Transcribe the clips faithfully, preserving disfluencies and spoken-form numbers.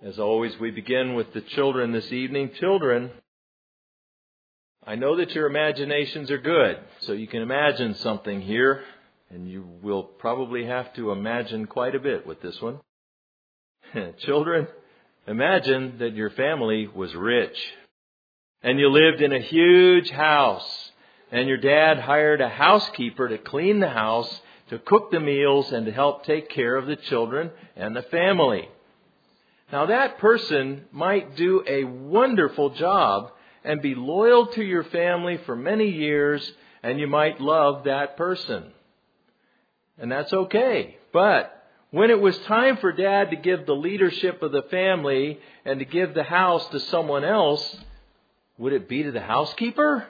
As always, we begin with the children this evening. Children, I know that your imaginations are good, so you can imagine something here, and you will probably have to imagine quite a bit with this one. Children, imagine that your family was rich, and you lived in a huge house, and your dad hired a housekeeper to clean the house, to cook the meals, and to help take care of the children and the family. Now that person might do a wonderful job and be loyal to your family for many years, and you might love that person. And that's okay. But when it was time for Dad to give the leadership of the family and to give the house to someone else, would it be to the housekeeper?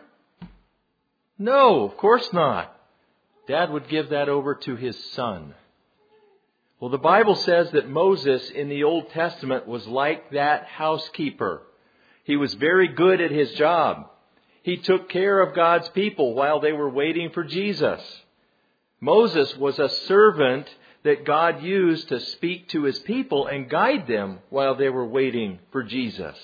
No, of course not. Dad would give that over to his son. Well, the Bible says that Moses in the Old Testament was like that housekeeper. He was very good at his job. He took care of God's people while they were waiting for Jesus. Moses was a servant that God used to speak to his people and guide them while they were waiting for Jesus.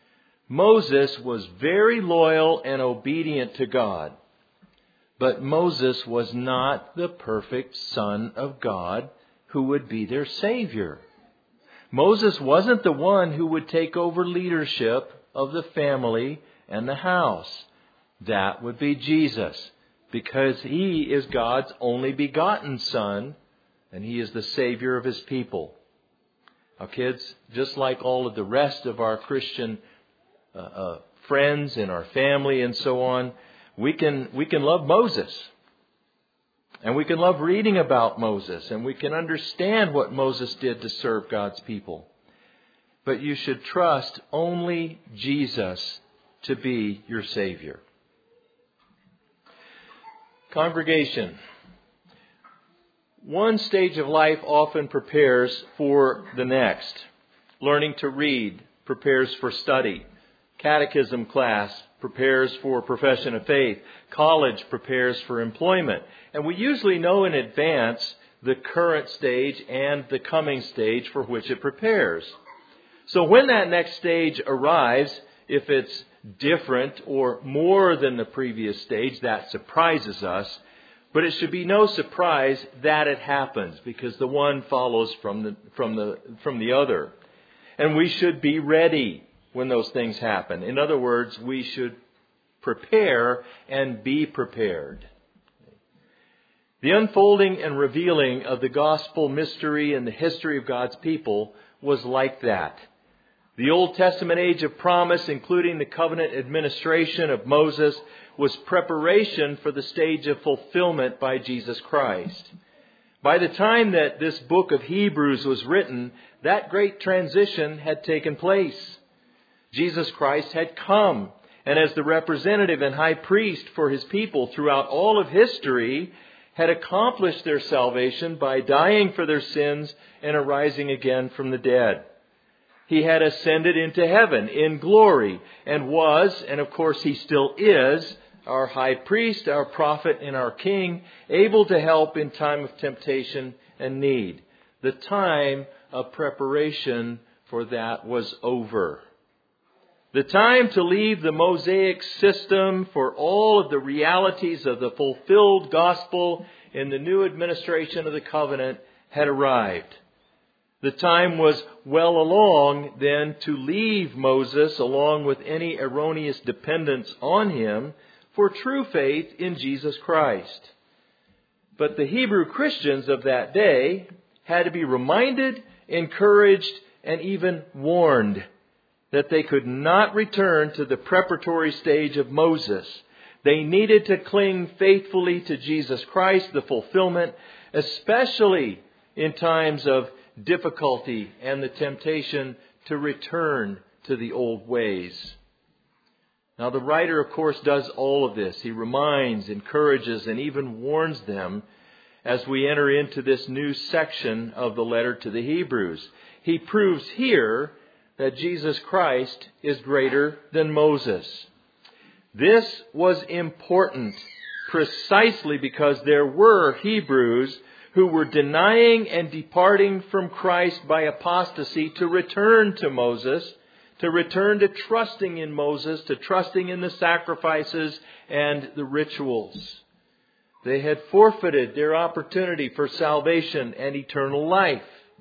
Moses was very loyal and obedient to God. But Moses was not the perfect Son of God who would be their Savior. Moses wasn't the one who would take over leadership of the family and the house. That would be Jesus, because He is God's only begotten Son, and He is the Savior of His people. Now kids, just like all of the rest of our Christian uh, uh, friends and our family and so on, we can we can love Moses. And we can love reading about Moses, and we can understand what Moses did to serve God's people. But you should trust only Jesus to be your Savior. Congregation, one stage of life often prepares for the next. Learning to read prepares for study. Catechism class prepares for profession of faith. College prepares for employment. And we usually know in advance the current stage and the coming stage for which it prepares. So when that next stage arrives, if it's different or more than the previous stage, that surprises us. But it should be no surprise that it happens, because the one follows from the from the from the other. And we should be ready when those things happen. In other words, we should prepare and be prepared. The unfolding and revealing of the gospel mystery and the history of God's people was like that. The Old Testament age of promise, including the covenant administration of Moses, was preparation for the stage of fulfillment by Jesus Christ. By the time that this book of Hebrews was written, that great transition had taken place. Jesus Christ had come, and as the representative and high priest for His people throughout all of history, had accomplished their salvation by dying for their sins and arising again from the dead. He had ascended into heaven in glory and was, and of course He still is, our high priest, our prophet, and our king, able to help in time of temptation and need. The time of preparation for that was over. The time to leave the Mosaic system for all of the realities of the fulfilled gospel in the new administration of the covenant had arrived. The time was well along then to leave Moses along with any erroneous dependence on him for true faith in Jesus Christ. But the Hebrew Christians of that day had to be reminded, encouraged, and even warned that they could not return to the preparatory stage of Moses. They needed to cling faithfully to Jesus Christ, the fulfillment, especially in times of difficulty and the temptation to return to the old ways. Now the writer, of course, does all of this. He reminds, encourages, and even warns them as we enter into this new section of the letter to the Hebrews. He proves here that Jesus Christ is greater than Moses. This was important precisely because there were Hebrews who were denying and departing from Christ by apostasy to return to Moses, to return to trusting in Moses, to trusting in the sacrifices and the rituals. They had forfeited their opportunity for salvation and eternal life.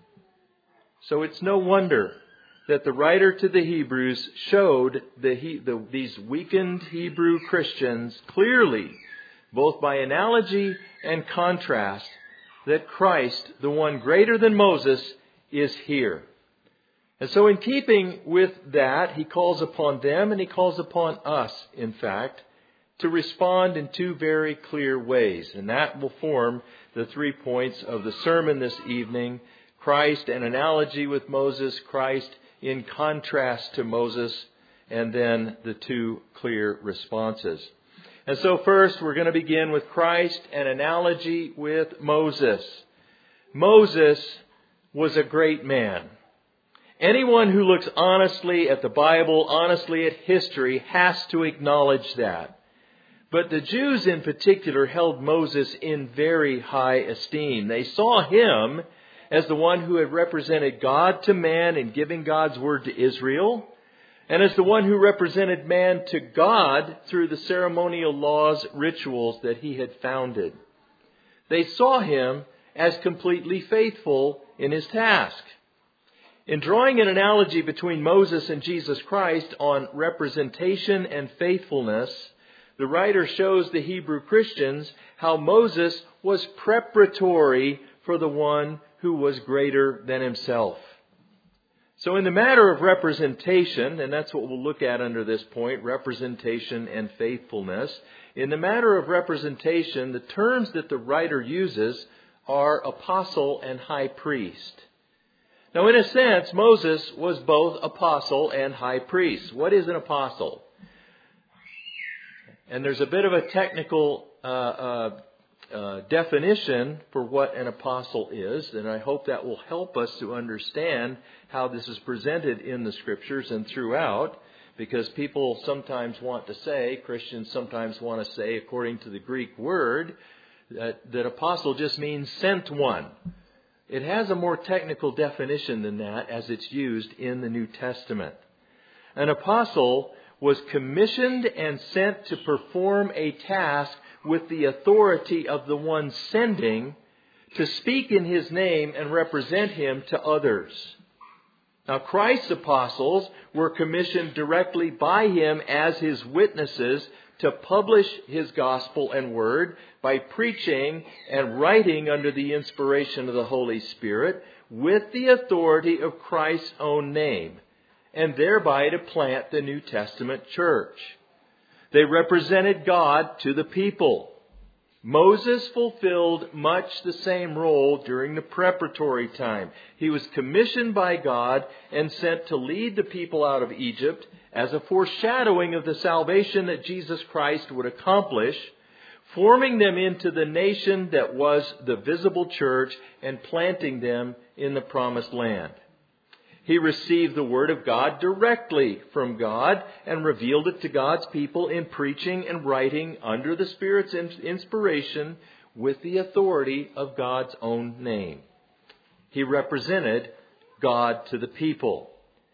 So it's no wonder that the writer to the Hebrews showed the, the, these weakened Hebrew Christians clearly, both by analogy and contrast, that Christ, the one greater than Moses, is here. And so in keeping with that, he calls upon them and he calls upon us, in fact, to respond in two very clear ways. And that will form the three points of the sermon this evening. Christ, an analogy with Moses, Christ in contrast to Moses, and then the two clear responses. And so first we're going to begin with Christ, an analogy with Moses. Moses was a great man. Anyone who looks honestly at the Bible, honestly at history, has to acknowledge that. But the Jews in particular held Moses in very high esteem. They saw him as the one who had represented God to man in giving God's word to Israel, and as the one who represented man to God through the ceremonial laws, rituals that he had founded. They saw him as completely faithful in his task. In drawing an analogy between Moses and Jesus Christ on representation and faithfulness, the writer shows the Hebrew Christians how Moses was preparatory for the one who was greater than himself. So in the matter of representation, and that's what we'll look at under this point, representation and faithfulness. In the matter of representation, the terms that the writer uses are apostle and high priest. Now, in a sense, Moses was both apostle and high priest. What is an apostle? And there's a bit of a technical uh, uh, uh, definition for what an apostle is, and I hope that will help us to understand how this is presented in the Scriptures and throughout, because people sometimes want to say, Christians sometimes want to say, according to the Greek word, that, that apostle just means sent one. It has a more technical definition than that as it's used in the New Testament. An apostle was commissioned and sent to perform a task with the authority of the one sending, to speak in his name and represent him to others. Now, Christ's apostles were commissioned directly by him as his witnesses to publish his gospel and word by preaching and writing under the inspiration of the Holy Spirit with the authority of Christ's own name, and thereby to plant the New Testament church. They represented God to the people. Moses fulfilled much the same role during the preparatory time. He was commissioned by God and sent to lead the people out of Egypt as a foreshadowing of the salvation that Jesus Christ would accomplish, forming them into the nation that was the visible church and planting them in the promised land. He received the Word of God directly from God and revealed it to God's people in preaching and writing under the Spirit's inspiration with the authority of God's own name. He represented God to the people.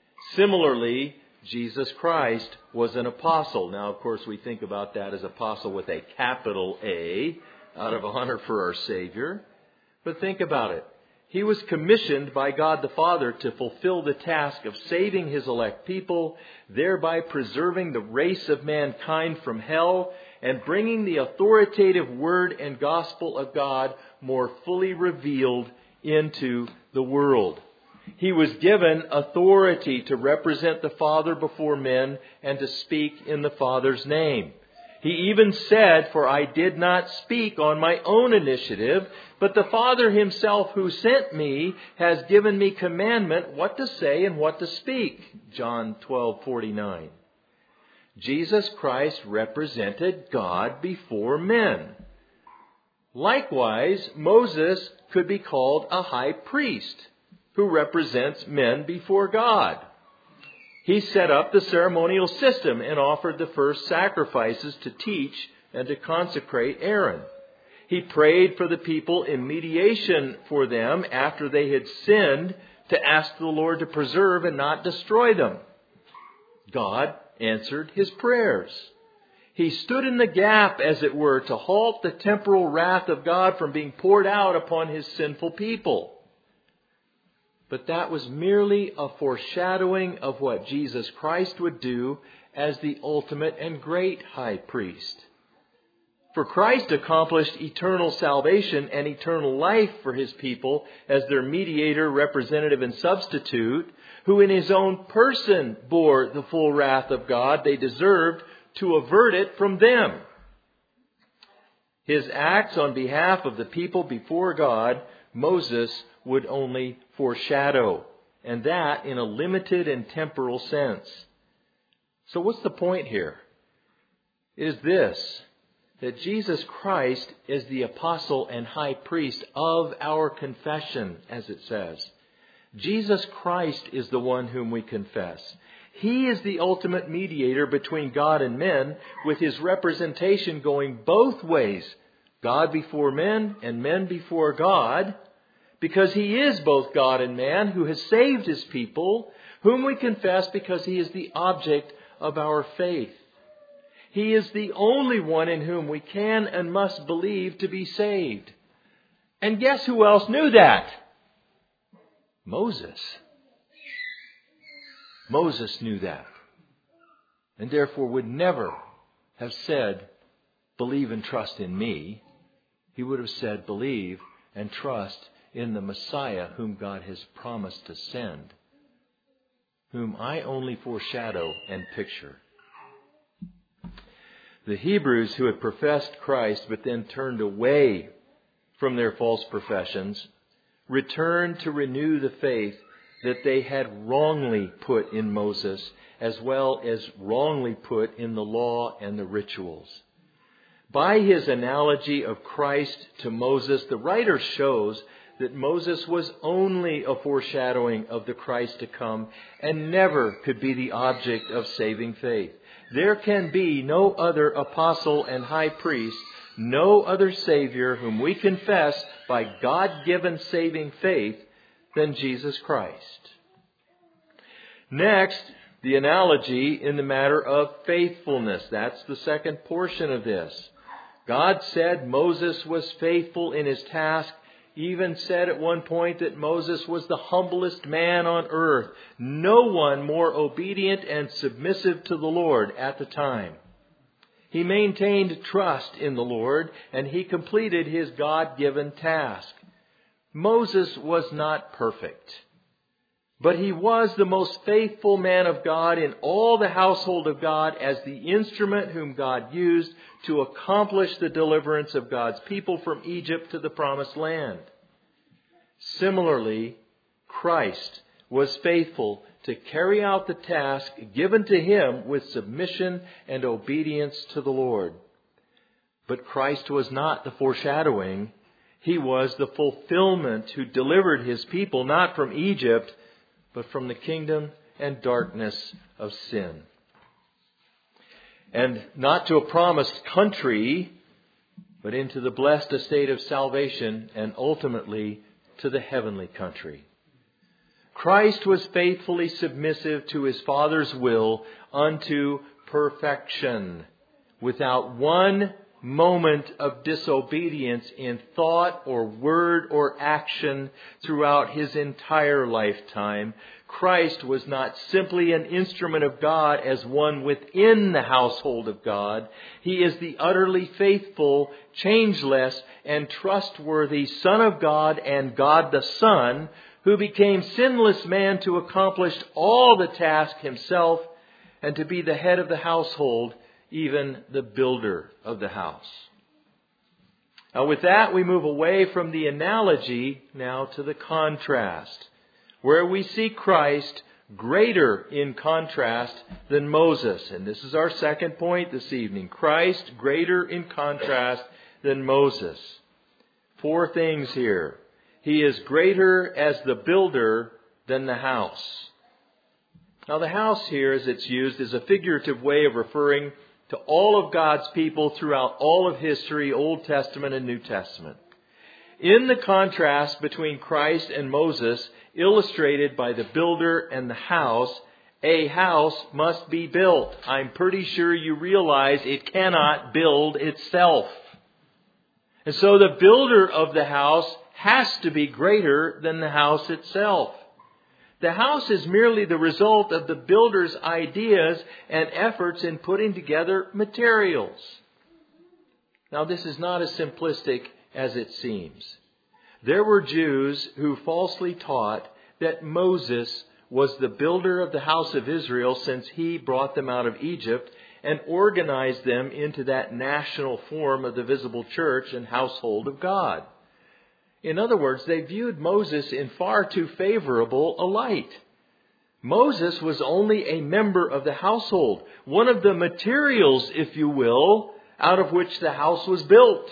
Similarly, Jesus Christ was an apostle. Now, of course, we think about that as apostle with a capital A, out of honor for our Savior. But think about it. He was commissioned by God the Father to fulfill the task of saving his elect people, thereby preserving the race of mankind from hell and bringing the authoritative word and gospel of God more fully revealed into the world. He was given authority to represent the Father before men and to speak in the Father's name. He even said, "For I did not speak on my own initiative, but the Father himself who sent me has given me commandment what to say and what to speak." John twelve forty-nine. Jesus Christ represented God before men. Likewise, Moses could be called a high priest who represents men before God. He set up the ceremonial system and offered the first sacrifices to teach and to consecrate Aaron. He prayed for the people in mediation for them after they had sinned, to ask the Lord to preserve and not destroy them. God answered his prayers. He stood in the gap, as it were, to halt the temporal wrath of God from being poured out upon his sinful people. But that was merely a foreshadowing of what Jesus Christ would do as the ultimate and great high priest. For Christ accomplished eternal salvation and eternal life for his people as their mediator, representative, and substitute, who in his own person bore the full wrath of God they deserved to avert it from them. His acts on behalf of the people before God, Moses would only foreshadow, and that in a limited and temporal sense. So what's the point here? It is this, that Jesus Christ is the apostle and high priest of our confession, as it says. Jesus Christ is the one whom we confess. He is the ultimate mediator between God and men, with his representation going both ways, God before men and men before God, because he is both God and man who has saved his people, whom we confess because he is the object of our faith. He is the only one in whom we can and must believe to be saved. And guess who else knew that? Moses. Moses knew that. And therefore would never have said, believe and trust in me. He would have said, believe and trust in the Messiah whom God has promised to send, whom I only foreshadow and picture. The Hebrews who had professed Christ but then turned away from their false professions returned to renew the faith that they had wrongly put in Moses, as well as wrongly put in the law and the rituals. By his analogy of Christ to Moses, the writer shows that Moses was only a foreshadowing of the Christ to come and never could be the object of saving faith. There can be no other apostle and high priest, no other Savior whom we confess by God-given saving faith than Jesus Christ. Next, the analogy in the matter of faithfulness. That's the second portion of this. God said Moses was faithful in his task, even said at one point that Moses was the humblest man on earth. No one more obedient and submissive to the Lord at the time. He maintained trust in the Lord, and he completed his God-given task. Moses was not perfect, but he was the most faithful man of God in all the household of God as the instrument whom God used to accomplish the deliverance of God's people from Egypt to the promised land. Similarly, Christ was faithful to carry out the task given to him with submission and obedience to the Lord. But Christ was not the foreshadowing. He was the fulfillment who delivered his people not from Egypt, but from the kingdom and darkness of sin. And not to a promised country, but into the blessed estate of salvation and ultimately to the heavenly country. Christ was faithfully submissive to his Father's will unto perfection, without one moment of disobedience in thought or word or action throughout his entire lifetime. Christ was not simply an instrument of God as one within the household of God. He is the utterly faithful, changeless, and trustworthy Son of God and God the Son, who became sinless man to accomplish all the task himself and to be the head of the household, even the builder of the house. Now with that, we move away from the analogy now to the contrast, where we see Christ greater in contrast than Moses. And this is our second point this evening. Christ greater in contrast than Moses. Four things here. He is greater as the builder than the house. Now the house here, as it's used, is a figurative way of referring to all of God's people throughout all of history, Old Testament and New Testament. In the contrast between Christ and Moses, illustrated by the builder and the house, a house must be built. I'm pretty sure you realize it cannot build itself. And so the builder of the house has to be greater than the house itself. The house is merely the result of the builder's ideas and efforts in putting together materials. Now, this is not as simplistic as it seems. There were Jews who falsely taught that Moses was the builder of the house of Israel since he brought them out of Egypt and organized them into that national form of the visible church and household of God. In other words, they viewed Moses in far too favorable a light. Moses was only a member of the household, one of the materials, if you will, out of which the house was built.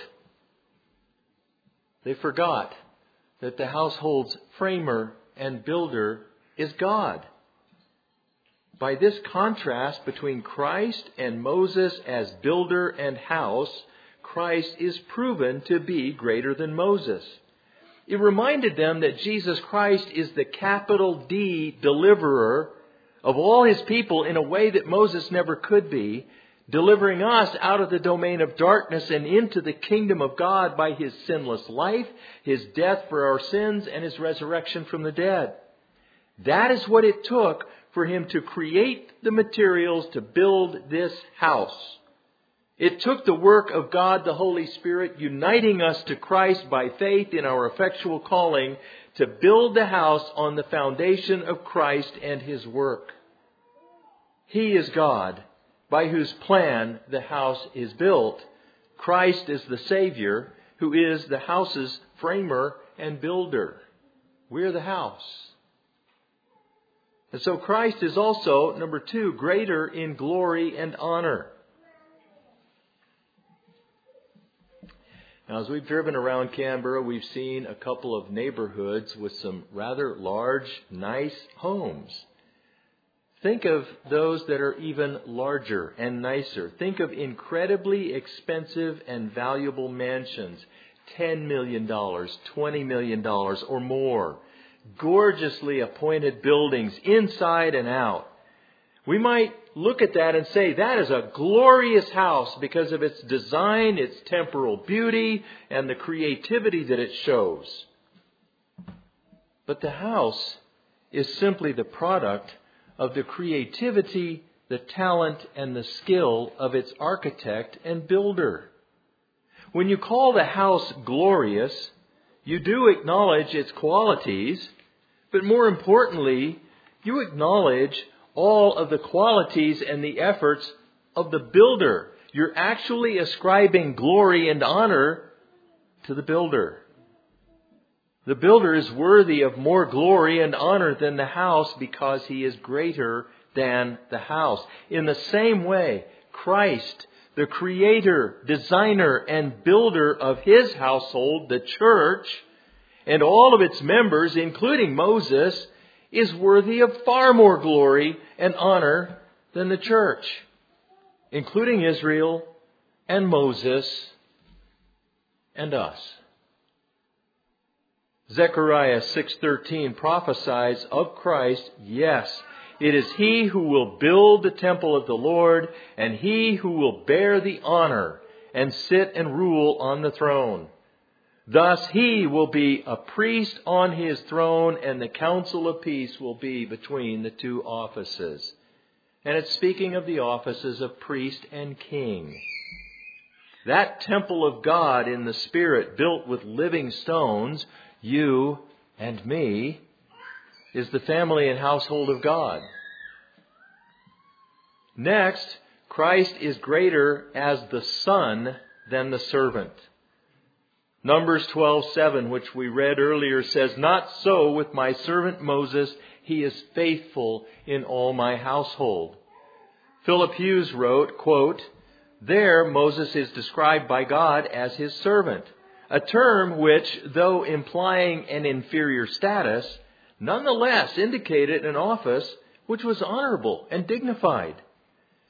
They forgot that the household's framer and builder is God. By this contrast between Christ and Moses as builder and house, Christ is proven to be greater than Moses. It reminded them that Jesus Christ is the capital D deliverer of all His people in a way that Moses never could be, delivering us out of the domain of darkness and into the kingdom of God by His sinless life, His death for our sins, and His resurrection from the dead. That is what it took for Him to create the materials to build this house. It took the work of God the Holy Spirit uniting us to Christ by faith in our effectual calling to build the house on the foundation of Christ and His work. He is God, by whose plan the house is built. Christ is the Savior, who is the house's framer and builder. We're the house. And so Christ is also, number two, greater in glory and honor. Now, as we've driven around Canberra, we've seen a couple of neighborhoods with some rather large, nice homes. Think of those that are even larger and nicer. Think of incredibly expensive and valuable mansions, ten million dollars, twenty million dollars or more. Gorgeously appointed buildings inside and out. We might look at that and say that is a glorious house because of its design, its temporal beauty, and the creativity that it shows. But the house is simply the product of the creativity, the talent, and the skill of its architect and builder. When you call the house glorious, you do acknowledge its qualities, but more importantly, you acknowledge all of the qualities and the efforts of the builder. You're actually ascribing glory and honor to the builder. The builder is worthy of more glory and honor than the house because he is greater than the house. In the same way, Christ, the creator, designer, and builder of His household, the church, and all of its members, including Moses, is worthy of far more glory and honor than the church, including Israel and Moses and us. Zechariah six thirteen prophesies of Christ, yes, it is He who will build the temple of the Lord, and He who will bear the honor and sit and rule on the throne. Thus He will be a priest on His throne, and the council of peace will be between the two offices. And it's speaking of the offices of priest and king. That temple of God in the Spirit, built with living stones, you and me, is the family and household of God. Next, Christ is greater as the son than the servant. Numbers twelve seven, which we read earlier, says, "Not so with my servant Moses. He is faithful in all my household." Philip Hughes wrote, quote, "There Moses is described by God as His servant, a term which, though implying an inferior status, nonetheless indicated an office which was honorable and dignified.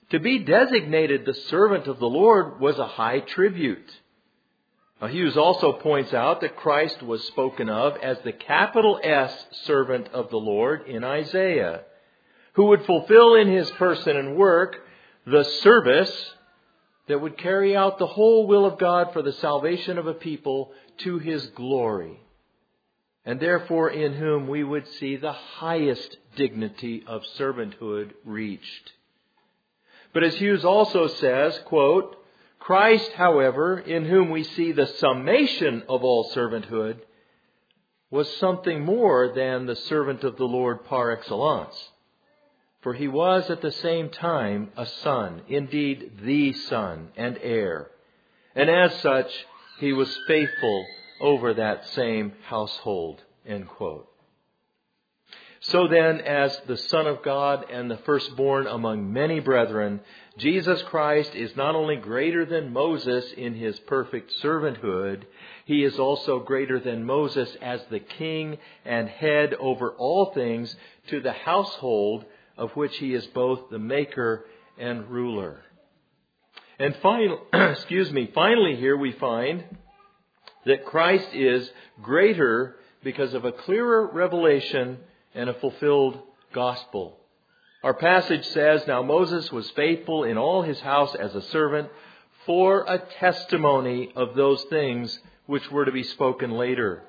To be designated the servant of the Lord was a high tribute. Now, Hughes also points out that Christ was spoken of as the capital S servant of the Lord in Isaiah, who would fulfill in His person and work the service that would carry out the whole will of God for the salvation of a people to His glory, and therefore in whom we would see the highest dignity of servanthood reached. But as Hughes also says, quote, Christ, however, in whom we see the summation of all servanthood, was something more than the servant of the Lord par excellence. For He was at the same time a son, indeed the son and heir. And as such, He was faithful over that same household. End quote. So then, as the Son of God and the firstborn among many brethren, Jesus Christ is not only greater than Moses in His perfect servanthood, He is also greater than Moses as the king and head over all things to the household of which He is both the maker and ruler. And finally, excuse me, finally here we find that Christ is greater because of a clearer revelation and a fulfilled gospel. Our passage says, Now Moses was faithful in all his house as a servant for a testimony of those things which were to be spoken later.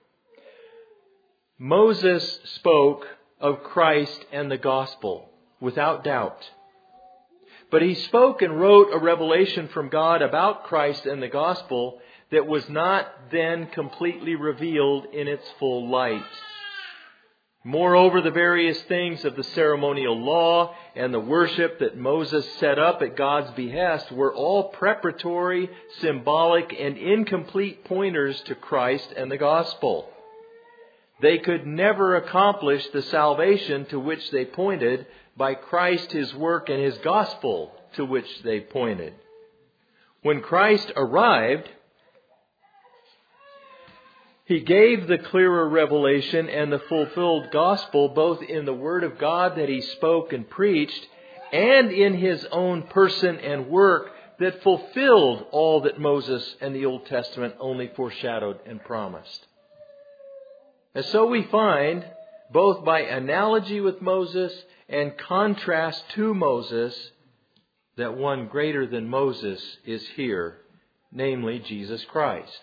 Moses spoke of Christ and the gospel without doubt. But he spoke and wrote a revelation from God about Christ and the gospel that was not then completely revealed in its full light. Moreover, the various things of the ceremonial law and the worship that Moses set up at God's behest were all preparatory, symbolic, and incomplete pointers to Christ and the gospel. They could never accomplish the salvation to which they pointed by Christ, His work, and His gospel to which they pointed. When Christ arrived, He gave the clearer revelation and the fulfilled gospel both in the Word of God that He spoke and preached and in His own person and work that fulfilled all that Moses and the Old Testament only foreshadowed and promised. And so we find, both by analogy with Moses and contrast to Moses, that one greater than Moses is here, namely Jesus Christ.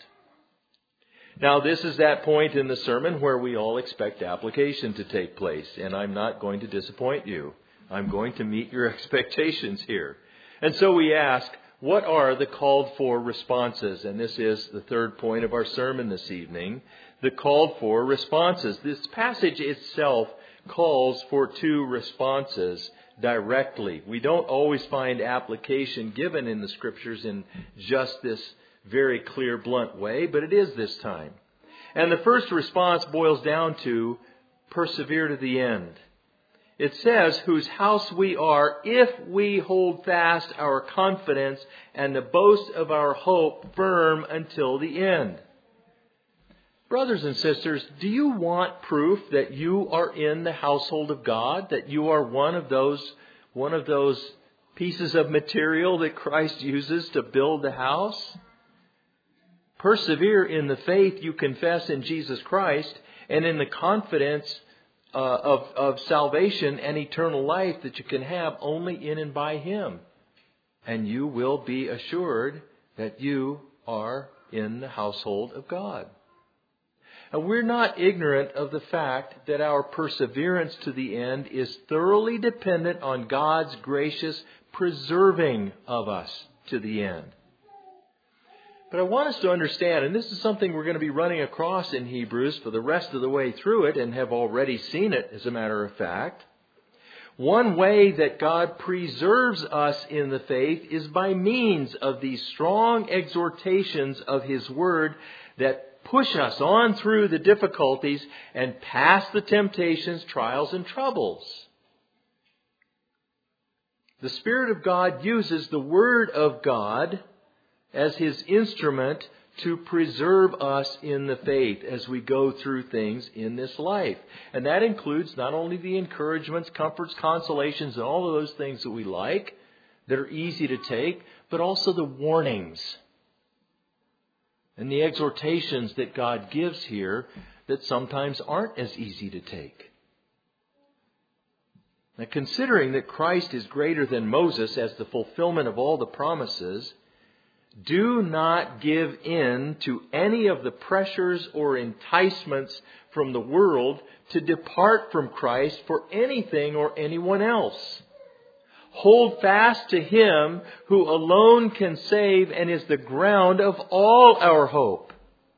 Now, this is that point in the sermon where we all expect application to take place, and I'm not going to disappoint you. I'm going to meet your expectations here. And so we ask, what are the called for responses? And this is the third point of our sermon this evening, the called for responses. This passage itself calls for two responses directly. We don't always find application given in the Scriptures in just this very clear, blunt way, but it is this time. And the first response boils down to persevere to the end. It says, whose house we are if we hold fast our confidence and the boast of our hope firm until the end. Brothers and sisters, do you want proof that you are in the household of God, that you are one of those, one of those pieces of material that Christ uses to build the house? Persevere in the faith you confess in Jesus Christ and in the confidence uh, of, of salvation and eternal life that you can have only in and by Him. And you will be assured that you are in the household of God. And we're not ignorant of the fact that our perseverance to the end is thoroughly dependent on God's gracious preserving of us to the end. But I want us to understand, and this is something we're going to be running across in Hebrews for the rest of the way through it and have already seen it, as a matter of fact. One way that God preserves us in the faith is by means of these strong exhortations of His Word that push us on through the difficulties and past the temptations, trials, and troubles. The Spirit of God uses the Word of God as His instrument to preserve us in the faith as we go through things in this life. And that includes not only the encouragements, comforts, consolations, and all of those things that we like, that are easy to take, but also the warnings and the exhortations that God gives here that sometimes aren't as easy to take. Now, considering that Christ is greater than Moses as the fulfillment of all the promises, do not give in to any of the pressures or enticements from the world to depart from Christ for anything or anyone else. Hold fast to Him who alone can save and is the ground of all our hope.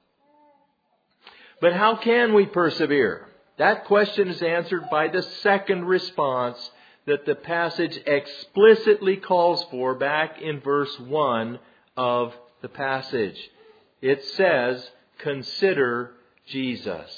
But how can we persevere? That question is answered by the second response that the passage explicitly calls for back in verse one of the passage. It says, consider Jesus.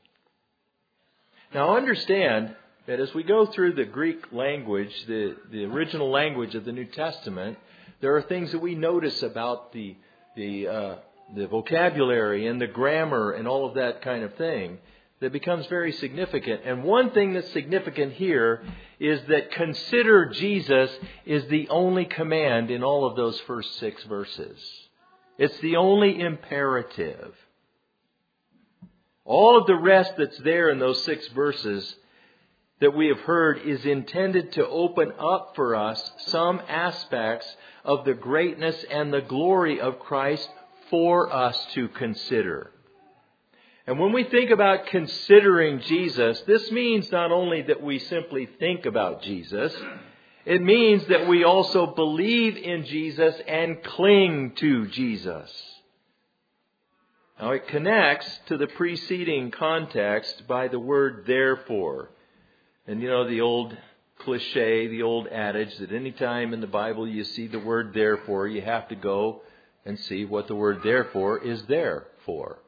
Now understand that as we go through the Greek language, the, the original language of the New Testament, there are things that we notice about the, the, uh, the vocabulary and the grammar and all of that kind of thing that becomes very significant. And one thing that's significant here is that consider Jesus is the only command in all of those first six verses. It's the only imperative. All of the rest that's there in those six verses that we have heard is intended to open up for us some aspects of the greatness and the glory of Christ for us to consider. And when we think about considering Jesus, this means not only that we simply think about Jesus, it means that we also believe in Jesus and cling to Jesus. Now it connects to the preceding context by the word therefore. And you know the old cliche, the old adage that any time in the Bible you see the word therefore, you have to go and see what the word therefore is there for.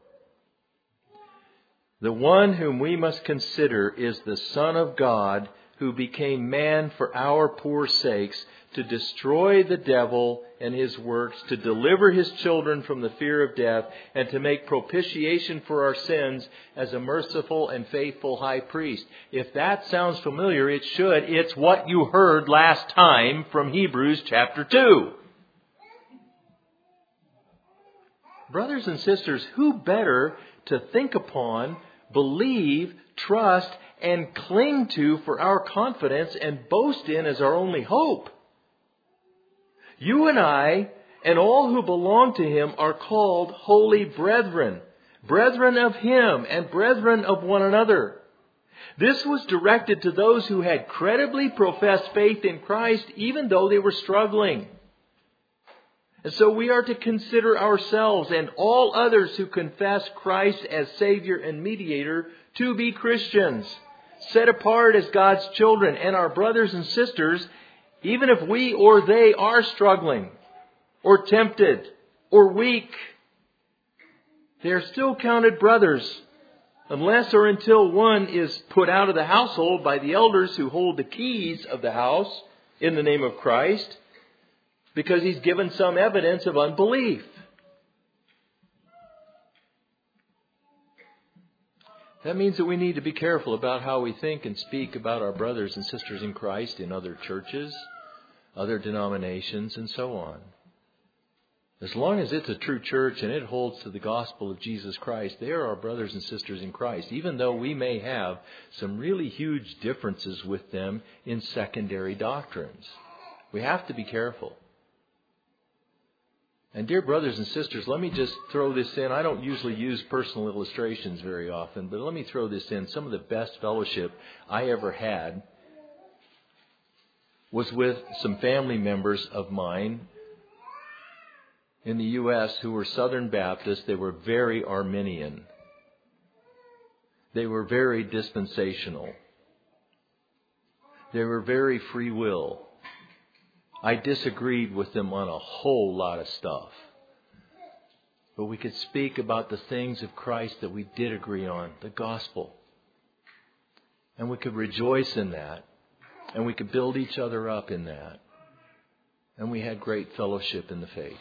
The one whom we must consider is the Son of God who became man for our poor sakes to destroy the devil and his works, to deliver His children from the fear of death, and to make propitiation for our sins as a merciful and faithful high priest. If that sounds familiar, it should. It's what you heard last time from Hebrews chapter two. Brothers and sisters, who better to think upon, believe, trust, and cling to for our confidence and boast in as our only hope? You and I and all who belong to Him are called holy brethren, brethren of Him and brethren of one another. This was directed to those who had credibly professed faith in Christ even though they were struggling. And so we are to consider ourselves and all others who confess Christ as Savior and Mediator to be Christians, set apart as God's children and our brothers and sisters, even if we or they are struggling or tempted or weak. They are still counted brothers unless or until one is put out of the household by the elders who hold the keys of the house in the name of Christ, because he's given some evidence of unbelief. That means that we need to be careful about how we think and speak about our brothers and sisters in Christ in other churches, other denominations, and so on. As long as it's a true church and it holds to the gospel of Jesus Christ, they are our brothers and sisters in Christ, even though we may have some really huge differences with them in secondary doctrines. We have to be careful. And dear brothers and sisters, let me just throw this in. I don't usually use personal illustrations very often, but let me throw this in. Some of the best fellowship I ever had was with some family members of mine in the U S who were Southern Baptists. They were very Arminian. They were very dispensational. They were very free will. I disagreed with them on a whole lot of stuff. But we could speak about the things of Christ that we did agree on, the gospel. And we could rejoice in that. And we could build each other up in that. And we had great fellowship in the faith.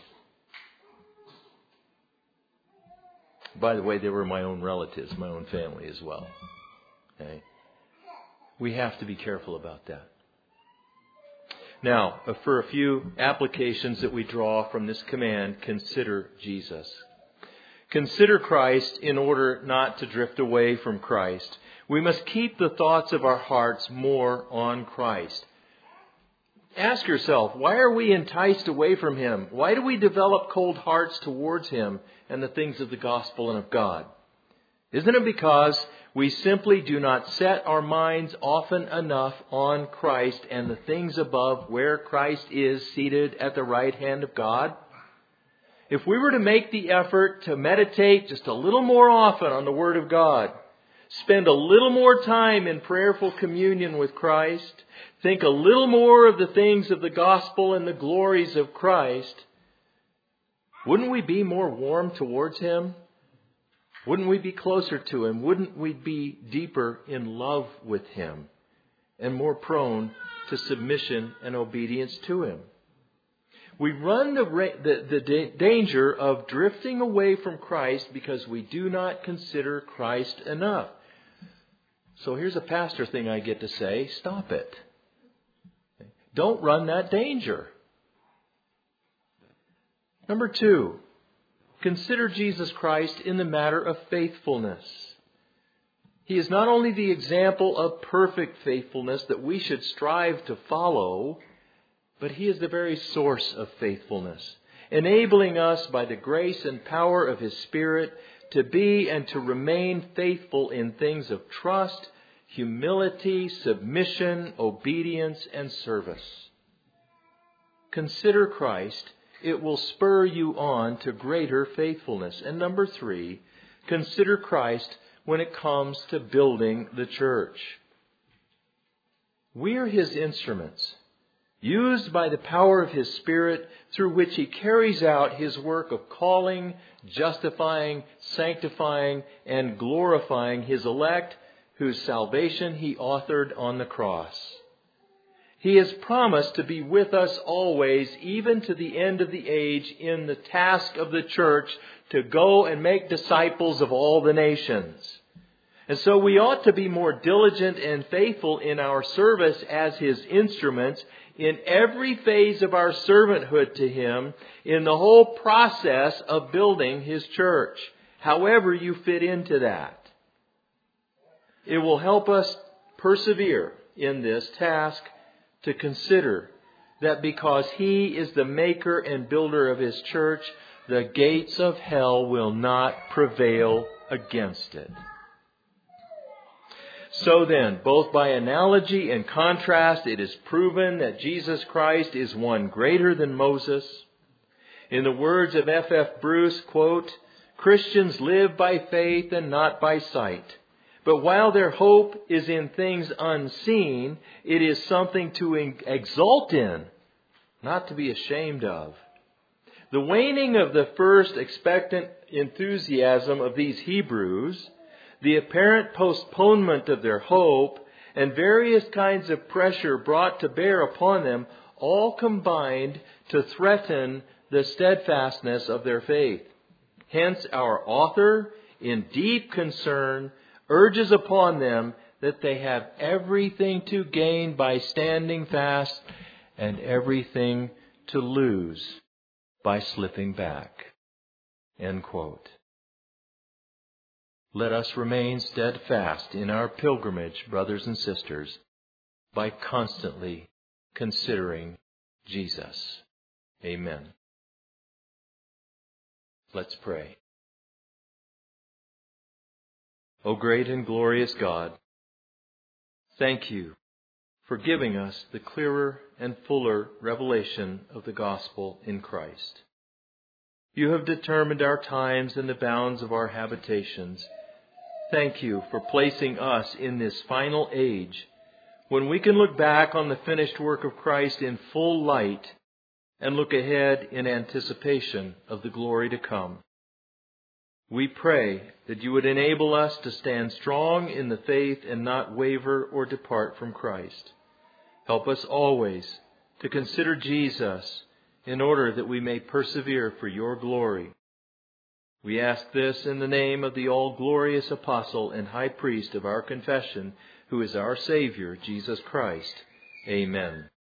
By the way, they were my own relatives, my own family as well. Okay? We have to be careful about that. Now, for a few applications that we draw from this command, consider Jesus. Consider Christ in order not to drift away from Christ. We must keep the thoughts of our hearts more on Christ. Ask yourself, why are we enticed away from Him? Why do we develop cold hearts towards Him and the things of the gospel and of God? Isn't it because we simply do not set our minds often enough on Christ and the things above where Christ is seated at the right hand of God? If we were to make the effort to meditate just a little more often on the Word of God, spend a little more time in prayerful communion with Christ, think a little more of the things of the gospel and the glories of Christ, wouldn't we be more warm towards Him? Wouldn't we be closer to Him? Wouldn't we be deeper in love with Him and more prone to submission and obedience to Him? We run the, the, the da- danger of drifting away from Christ because we do not consider Christ enough. So here's a pastor thing I get to say. Stop it. Don't run that danger. Number two, consider Jesus Christ in the matter of faithfulness. He is not only the example of perfect faithfulness that we should strive to follow, but He is the very source of faithfulness, enabling us by the grace and power of His Spirit to be and to remain faithful in things of trust, humility, submission, obedience, and service. Consider Christ. It will spur you on to greater faithfulness. And number three, consider Christ when it comes to building the church. We are His instruments, used by the power of His Spirit, through which He carries out His work of calling, justifying, sanctifying, and glorifying His elect, whose salvation He authored on the cross. He has promised to be with us always, even to the end of the age, in the task of the church to go and make disciples of all the nations. And so we ought to be more diligent and faithful in our service as His instruments in every phase of our servanthood to Him, in the whole process of building His church, however you fit into that. It will help us persevere in this task to consider that because He is the maker and builder of His church, the gates of hell will not prevail against it. So then, both by analogy and contrast, it is proven that Jesus Christ is one greater than Moses. In the words of F F Bruce, quote, Christians live by faith and not by sight. But while their hope is in things unseen, it is something to exult in, not to be ashamed of. The waning of the first expectant enthusiasm of these Hebrews, the apparent postponement of their hope, and various kinds of pressure brought to bear upon them, all combined to threaten the steadfastness of their faith. Hence our author, in deep concern, urges upon them that they have everything to gain by standing fast and everything to lose by slipping back. End quote. Let us remain steadfast in our pilgrimage, brothers and sisters, by constantly considering Jesus. Amen. Let's pray. O great and glorious God, thank You for giving us the clearer and fuller revelation of the gospel in Christ. You have determined our times and the bounds of our habitations. Thank You for placing us in this final age when we can look back on the finished work of Christ in full light and look ahead in anticipation of the glory to come. We pray that You would enable us to stand strong in the faith and not waver or depart from Christ. Help us always to consider Jesus in order that we may persevere for Your glory. We ask this in the name of the all-glorious Apostle and High Priest of our confession, who is our Savior, Jesus Christ. Amen.